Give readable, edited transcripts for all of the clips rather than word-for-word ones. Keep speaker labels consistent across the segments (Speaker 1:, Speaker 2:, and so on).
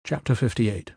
Speaker 1: Chapter 58.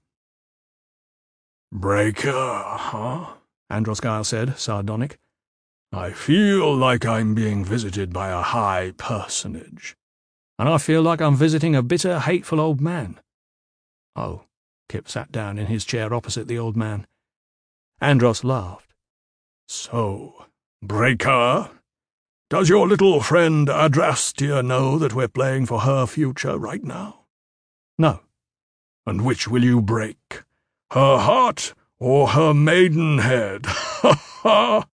Speaker 2: "Breaker, huh?"
Speaker 1: Andros Giles said, sardonic.
Speaker 2: "I feel like I'm being visited by a high personage."
Speaker 1: "And I feel like I'm visiting a bitter, hateful old man." "Oh." Kip sat down in his chair opposite the old man. Andros laughed.
Speaker 2: "So, Breaker, does your little friend Adrastia know that we're playing for her future right now?"
Speaker 1: "No."
Speaker 2: "And which will you break? Her heart or her maidenhead? Ha ha!"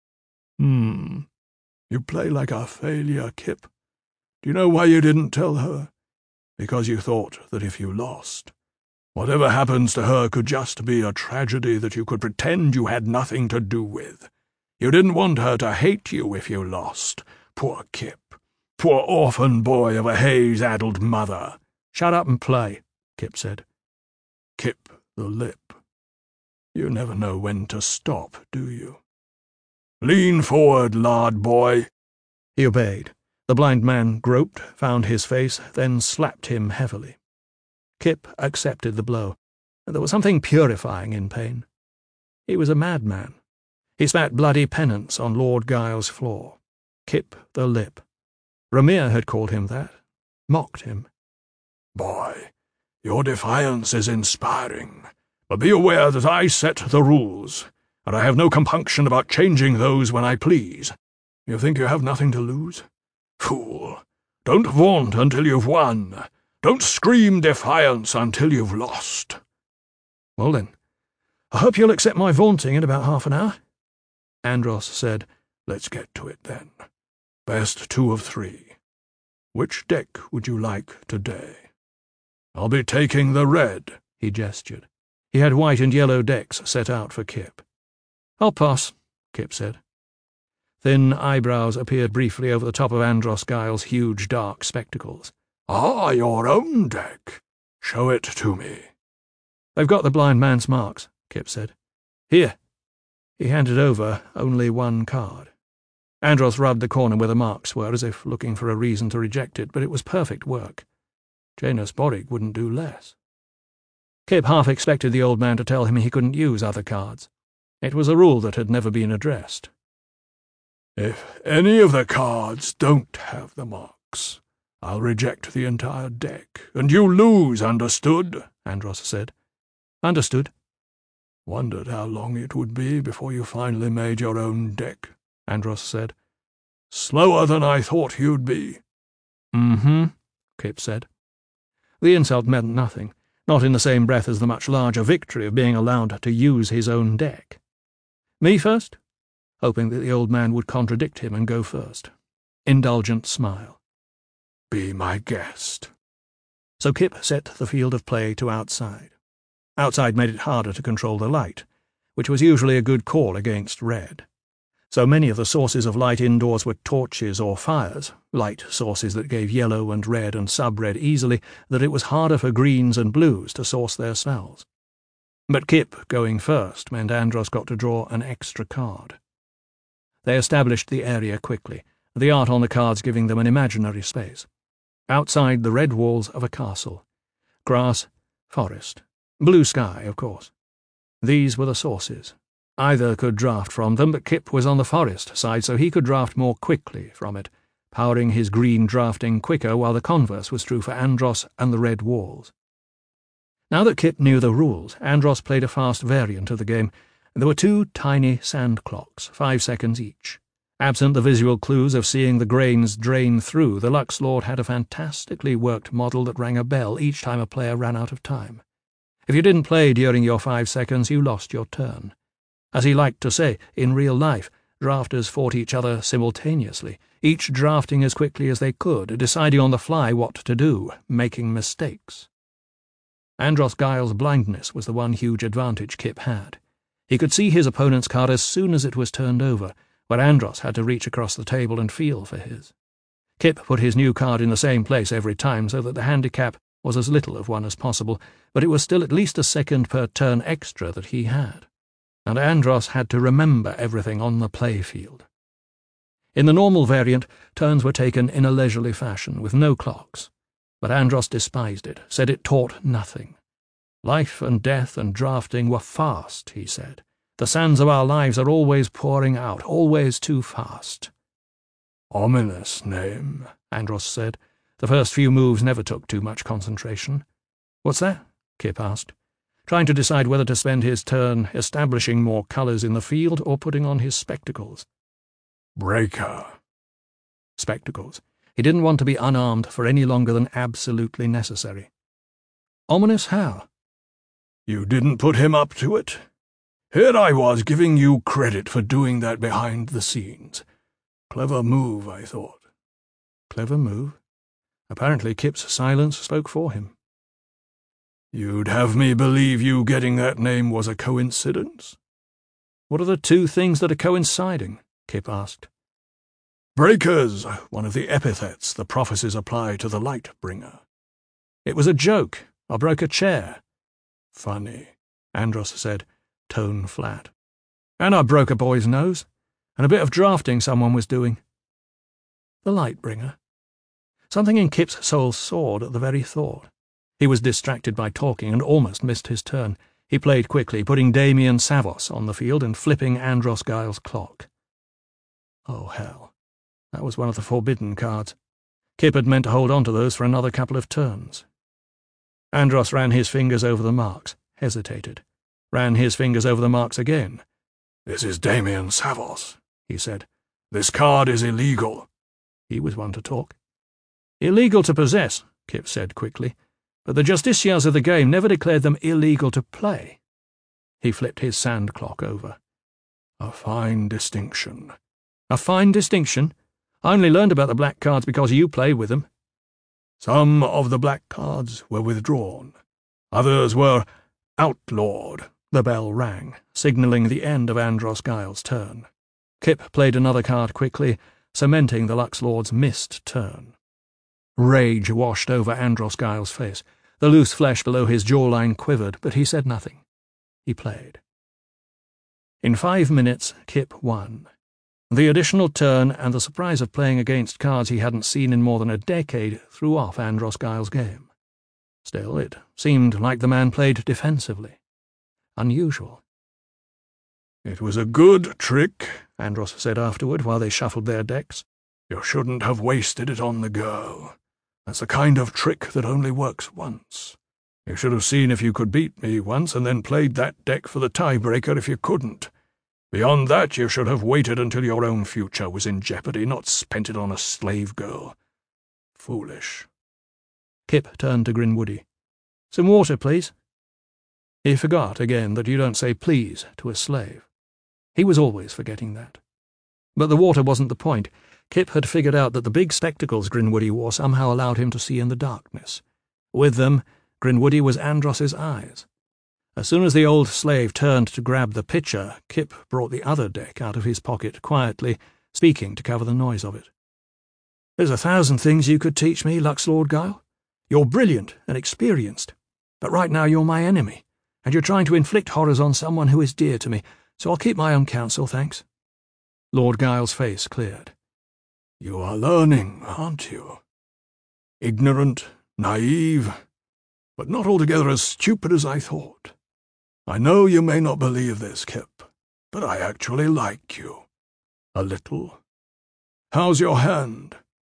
Speaker 2: You play like a failure, Kip. Do you know why you didn't tell her? Because you thought that if you lost, whatever happens to her could just be a tragedy that you could pretend you had nothing to do with. You didn't want her to hate you if you lost. Poor Kip. Poor orphan boy of a haze-addled mother.
Speaker 1: "Shut up and play," Kip said.
Speaker 2: Kip the lip. You never know when to stop, do you? "Lean forward, lard boy."
Speaker 1: He obeyed. The blind man groped, found his face, then slapped him heavily. Kip accepted the blow. There was something purifying in pain. He was a madman. He spat bloody penance on Lord Giles' floor. Kip the lip. Ramir had called him that, mocked him.
Speaker 2: "Boy, your defiance is inspiring, but be aware that I set the rules, and I have no compunction about changing those when I please. You think you have nothing to lose? Fool! Don't vaunt until you've won. Don't scream defiance until you've lost."
Speaker 1: "Well then, I hope you'll accept my vaunting in about half an hour." Andros said,
Speaker 2: "Let's get to it then. Best 2 of 3. Which deck would you like today?" "I'll be taking the red,"
Speaker 1: he gestured. He had white and yellow decks set out for Kip. "I'll pass," Kip said. Thin eyebrows appeared briefly over the top of Andros Giles' huge dark spectacles.
Speaker 2: "Ah, your own deck. Show it to me."
Speaker 1: "They've got the blind man's marks," Kip said. "Here." He handed over only one card. Andros rubbed the corner where the marks were, as if looking for a reason to reject it, but it was perfect work. Janus Borig wouldn't do less. Kip half expected the old man to tell him he couldn't use other cards. It was a rule that had never been addressed.
Speaker 2: "If any of the cards don't have the marks, I'll reject the entire deck, and you lose, understood?" Andros said.
Speaker 1: "Understood."
Speaker 2: "Wondered how long it would be before you finally made your own deck," Andros said. "Slower than I thought you'd be."
Speaker 1: "Mm-hmm," Kip said. The insult meant nothing, not in the same breath as the much larger victory of being allowed to use his own deck. "Me first?" Hoping that the old man would contradict him and go first. Indulgent smile.
Speaker 2: "Be my guest."
Speaker 1: So Kip set the field of play to outside. Outside made it harder to control the light, which was usually a good call against red. So many of the sources of light indoors were torches or fires, light sources that gave yellow and red and sub-red easily, that it was harder for greens and blues to source their smells. But Kip going first meant Andros got to draw an extra card. They established the area quickly, the art on the cards giving them an imaginary space. Outside the red walls of a castle. Grass, forest, blue sky, of course. These were the sources. Either could draft from them, but Kip was on the forest side, so he could draft more quickly from it, powering his green drafting quicker, while the converse was true for Andros and the red walls. Now that Kip knew the rules, Andros played a fast variant of the game. There were 2 tiny sand clocks, 5 seconds each. Absent the visual clues of seeing the grains drain through, the Lux Lord had a fantastically worked model that rang a bell each time a player ran out of time. If you didn't play during your 5 seconds, you lost your turn. As he liked to say, in real life, drafters fought each other simultaneously, each drafting as quickly as they could, deciding on the fly what to do, making mistakes. Andros Giles' blindness was the one huge advantage Kip had. He could see his opponent's card as soon as it was turned over, where Andros had to reach across the table and feel for his. Kip put his new card in the same place every time so that the handicap was as little of one as possible, but it was still at least a second per turn extra that he had. And Andros had to remember everything on the play field. In the normal variant, turns were taken in a leisurely fashion, with no clocks. But Andros despised it, said it taught nothing. Life and death and drafting were fast, he said. The sands of our lives are always pouring out, always too fast.
Speaker 2: Ominous name,
Speaker 1: Andros said. The first few moves never took too much concentration. What's that? Kip asked, trying to decide whether to spend his turn establishing more colours in the field or putting on his spectacles.
Speaker 2: Breaker.
Speaker 1: Spectacles. He didn't want to be unarmed for any longer than absolutely necessary. Ominous how?
Speaker 2: You didn't put him up to it. Here I was giving you credit for doing that behind the scenes. Clever move, I thought.
Speaker 1: Clever move? Apparently Kip's silence spoke for him.
Speaker 2: You'd have me believe you getting that name was a coincidence?
Speaker 1: What are the two things that are coinciding? Kip asked.
Speaker 2: Breaker's one of the epithets the prophecies apply to the Lightbringer.
Speaker 1: It was a joke. I broke a chair.
Speaker 2: Funny,
Speaker 1: Andros said, tone flat. And I broke a boy's nose, and a bit of drafting someone was doing. The Lightbringer. Something in Kip's soul soared at the very thought. He was distracted by talking and almost missed his turn. He played quickly, putting Damien Savos on the field and flipping Andros Giles' clock. Oh, hell. That was one of the forbidden cards. Kip had meant to hold on to those for another couple of turns. Andros ran his fingers over the marks, hesitated, ran his fingers over the marks again.
Speaker 2: This is Damien Savos, he said. This card is illegal.
Speaker 1: He was one to talk. Illegal to possess, Kip said quickly, but the justiciars of the game never declared them illegal to play. He flipped his sand clock over.
Speaker 2: A fine distinction.
Speaker 1: A fine distinction? I only learned about the black cards because you played with them.
Speaker 2: Some of the black cards were withdrawn. Others were outlawed.
Speaker 1: The bell rang, signalling the end of Andros Giles' turn. Kip played another card quickly, cementing the Lux Lord's missed turn. Rage washed over Andros Giles' face. The loose flesh below his jawline quivered, but he said nothing. He played. In 5 minutes, Kip won. The additional turn and the surprise of playing against cards he hadn't seen in more than a decade threw off Andros Giles' game. Still, it seemed like the man played defensively. Unusual.
Speaker 2: It was a good trick,
Speaker 1: Andros said afterward while they shuffled their decks.
Speaker 2: You shouldn't have wasted it on the girl. That's the kind of trick that only works once. You should have seen if you could beat me once and then played that deck for the tiebreaker if you couldn't. Beyond that, you should have waited until your own future was in jeopardy, not spent it on a slave girl. Foolish.
Speaker 1: Kip turned to Grinwoody. Some water, please. He forgot again that you don't say please to a slave. He was always forgetting that. But the water wasn't the point. Kip had figured out that the big spectacles Grinwoody wore somehow allowed him to see in the darkness. With them, Grinwoody was Andros's eyes. As soon as the old slave turned to grab the pitcher, Kip brought the other deck out of his pocket quietly, speaking to cover the noise of it. There's 1,000 things you could teach me, Lux Lord Guile. You're brilliant and experienced, but right now you're my enemy, and you're trying to inflict horrors on someone who is dear to me, so I'll keep my own counsel, thanks. Lord Giles' face cleared.
Speaker 2: You are learning, aren't you? Ignorant, naive, but not altogether as stupid as I thought. I know you may not believe this, Kip, but I actually like you. A little. How's your hand?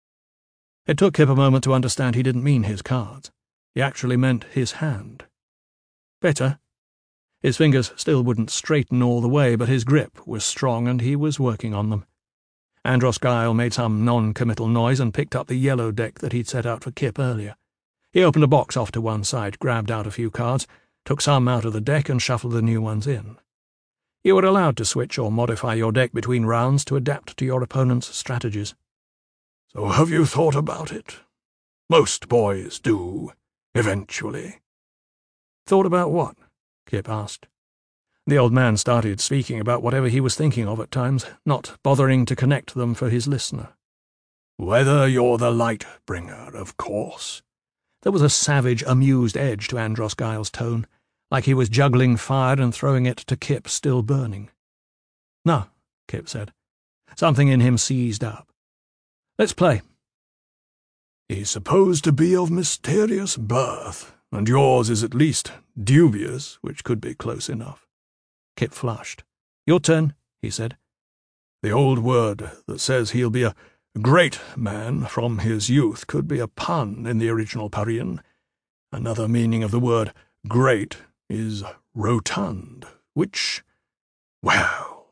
Speaker 1: It took Kip a moment to understand he didn't mean his cards. He actually meant his hand. Better. His fingers still wouldn't straighten all the way, but his grip was strong and he was working on them. Andros Guile made some non-committal noise and picked up the yellow deck that he'd set out for Kip earlier. He opened a box off to one side, grabbed out a few cards, took some out of the deck and shuffled the new ones in. You were allowed to switch or modify your deck between rounds to adapt to your opponent's strategies.
Speaker 2: So have you thought about it? Most boys do, eventually.
Speaker 1: Thought about what? Kip asked. The old man started speaking about whatever he was thinking of at times, not bothering to connect them for his listener.
Speaker 2: Whether you're the Lightbringer, of course.
Speaker 1: There was a savage, amused edge to Andros Giles' tone, like he was juggling fire and throwing it to Kip still burning. No, Kip said. Something in him seized up. Let's play.
Speaker 2: He's supposed to be of mysterious birth, and yours is at least dubious, which could be close enough.
Speaker 1: Kip flushed. "Your turn," he said.
Speaker 2: The old word that says he'll be a great man from his youth could be a pun in the original Parian. Another meaning of the word great is rotund, which, well...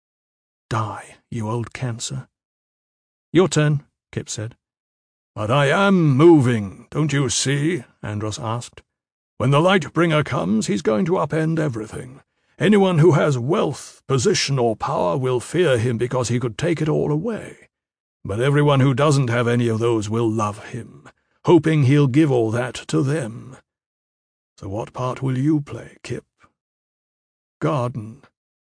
Speaker 1: Die, you old cancer. "Your turn," Kip said.
Speaker 2: "But I am moving, don't you see?" Andros asked. "When the Lightbringer comes, he's going to upend everything. Anyone who has wealth, position, or power will fear him because he could take it all away. But everyone who doesn't have any of those will love him, hoping he'll give all that to them. So what part will you play, Kip?"
Speaker 1: "Garden."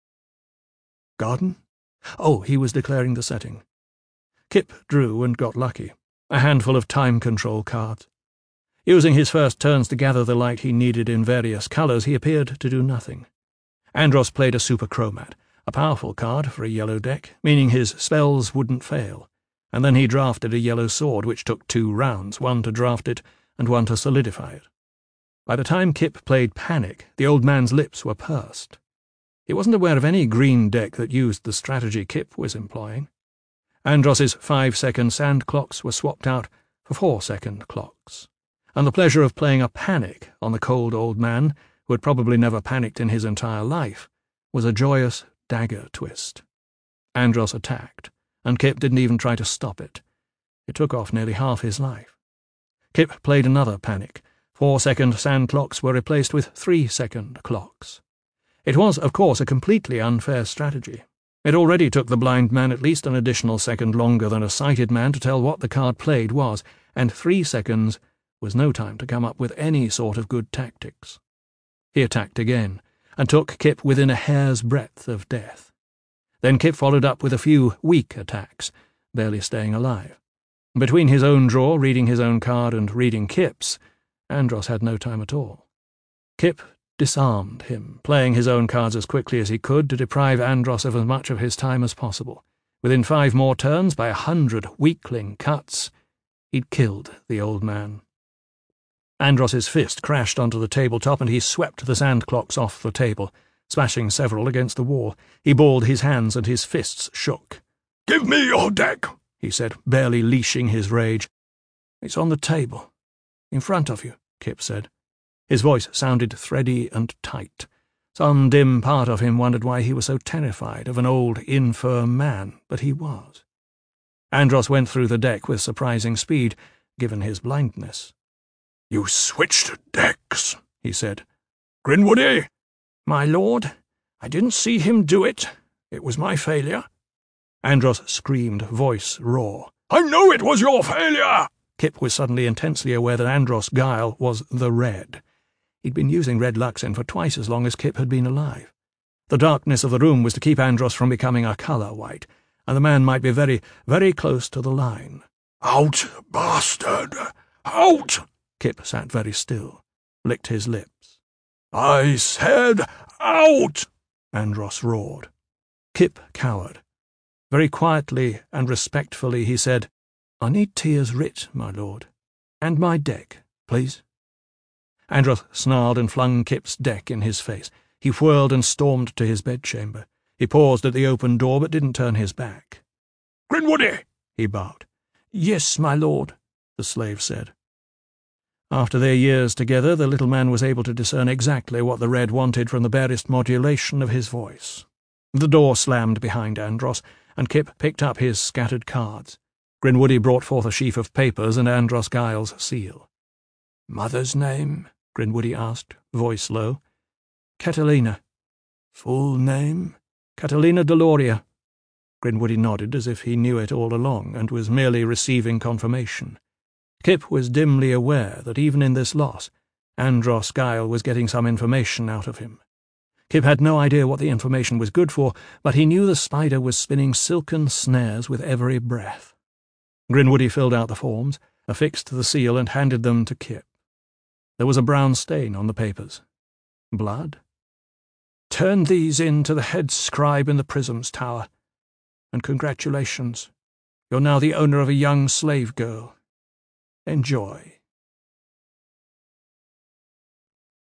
Speaker 1: "Garden?" Oh, he was declaring the setting. Kip drew and got lucky. A handful of time control cards. Using his first turns to gather the light he needed in various colours, he appeared to do nothing. Andros played a super chromat, a powerful card for a yellow deck, meaning his spells wouldn't fail, and then he drafted a yellow sword, which took 2 rounds, one to draft it and one to solidify it. By the time Kip played Panic, the old man's lips were pursed. He wasn't aware of any green deck that used the strategy Kip was employing. Andros's 5-second sand clocks were swapped out for 4-second clocks, and the pleasure of playing a Panic on the cold old man, who had probably never panicked in his entire life, was a joyous dagger twist. Andros attacked, and Kip didn't even try to stop it. It took off nearly half his life. Kip played another Panic. 4-second sand clocks were replaced with 3-second clocks. It was, of course, a completely unfair strategy. It already took the blind man at least an additional second longer than a sighted man to tell what the card played was, and 3 seconds was no time to come up with any sort of good tactics. He attacked again, and took Kip within a hair's breadth of death. Then Kip followed up with a few weak attacks, barely staying alive. Between his own draw, reading his own card, and reading Kip's, Andros had no time at all. Kip disarmed him, playing his own cards as quickly as he could to deprive Andros of as much of his time as possible. Within 5 more turns, by 100 weakling cuts, he'd killed the old man. Andros's fist crashed onto the tabletop, and he swept the sand clocks off the table, smashing several against the wall. He balled his hands, and his fists shook.
Speaker 2: "Give me your deck,"
Speaker 1: he said, barely leashing his rage. "It's on the table. In front of you," Kip said. His voice sounded thready and tight. Some dim part of him wondered why he was so terrified of an old, infirm man, but he was. Andros went through the deck with surprising speed, given his blindness.
Speaker 2: "You switched decks," he said. "Grinwoody?"
Speaker 1: "My lord, I didn't see him do it. It was my failure." Andros screamed, voice raw.
Speaker 2: "I know it was your failure!"
Speaker 1: Kip was suddenly intensely aware that Andros Guile was the Red. He'd been using Red Luxin for twice as long as Kip had been alive. The darkness of the room was to keep Andros from becoming a colour white, and the man might be very, very close to the line.
Speaker 2: "Out, bastard! Out!"
Speaker 1: Kip sat very still, licked his lips.
Speaker 2: "I said out!"
Speaker 1: Andros roared. Kip cowered. Very quietly and respectfully he said, "I need Tears writ, my lord, and my deck, please." Andros snarled and flung Kip's deck in his face. He whirled and stormed to his bedchamber. He paused at the open door, but didn't turn his back.
Speaker 2: "Grinwoody!"
Speaker 1: he barked. "Yes, my lord," the slave said. After their years together, the little man was able to discern exactly what the Red wanted from the barest modulation of his voice. The door slammed behind Andros, and Kip picked up his scattered cards. Grinwoody brought forth a sheaf of papers and Andros Guile's seal. "Mother's name?" Grinwoody asked, voice low. "Catalina." "Full name?" "Catalina Deloria." Grinwoody nodded as if he knew it all along and was merely receiving confirmation. Kip was dimly aware that even in this loss, Andros Guile was getting some information out of him. Kip had no idea what the information was good for, but he knew the spider was spinning silken snares with every breath. Grinwoody filled out the forms, affixed the seal, and handed them to Kip. There was a brown stain on the papers. Blood? "Turn these in to the head scribe in the Prisms Tower. And congratulations. You're now the owner of a young slave girl. Enjoy."